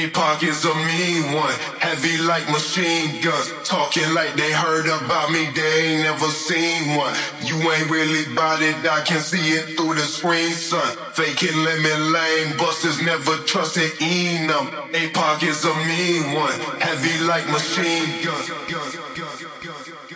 APOC is a mean one, heavy like machine guns. Talking like they heard about me, they ain't never seen one. You ain't really bout it, I can see it through the screen, son. Faking lemon lane, busters never trusted Enum. APOC is a mean one, heavy like machine guns.